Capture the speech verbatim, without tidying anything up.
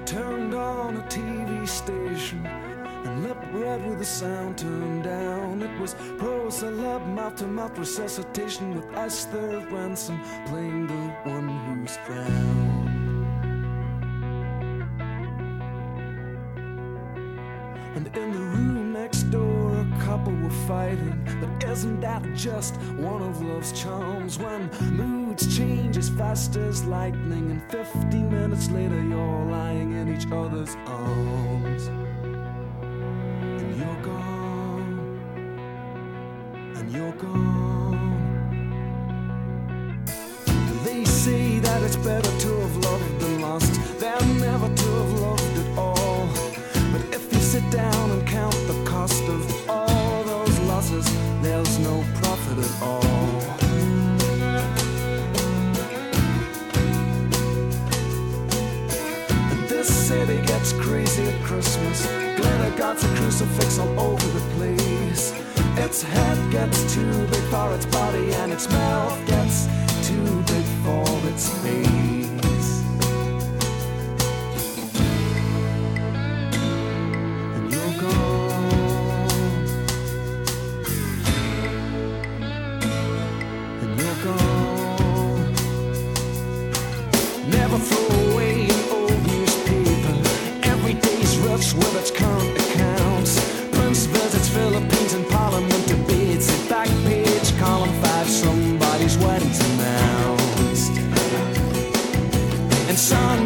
turned on a T V station and lip read with the sound turned down. It was pro-celeb mouth-to-mouth resuscitation with Esther Ransom playing the one who's drowned. And in the room next door a couple were fighting, but isn't that just one of love's charms? When moods change as fast as lightning, and fifty minutes later you're lying in each other's arms. And you're gone, and you're gone. They say that it's better to have loved than lost, than never to have loved at all. But if you sit down and count the cost of all those losses, there's no profit at all. And this city gets crazy at Christmas. Glitter got a crucifix all over the place. Its head gets too big for its body, and its mouth gets too big for its face. And you're gone, and you're gone. Never throw away an old newspaper. Every day's rich with its current accounts. Prince visits Philippines and Parliament debates. At back page, column five, somebody's wedding's announced. And son